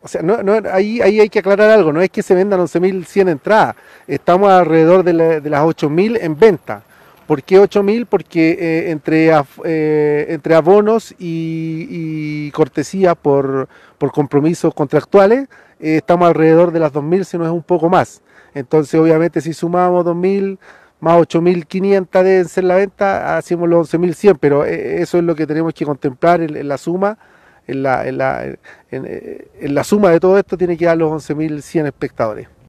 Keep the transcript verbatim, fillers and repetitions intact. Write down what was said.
O sea, no, no, ahí, ahí hay que aclarar algo, no es que se vendan once mil cien entradas, estamos alrededor de, la, de las ocho mil en venta. ¿Por qué ocho mil? Porque eh, entre, eh, entre abonos y, y cortesía por, por compromisos contractuales, eh, estamos alrededor de las dos mil, si no es un poco más. Entonces, obviamente, si sumamos dos mil más ocho mil quinientos deben ser la venta, hacemos los once mil cien, pero eh, eso es lo que tenemos que contemplar en, en la suma. En la, en, la, en, en la suma de todo esto tiene que dar los once mil cien espectadores.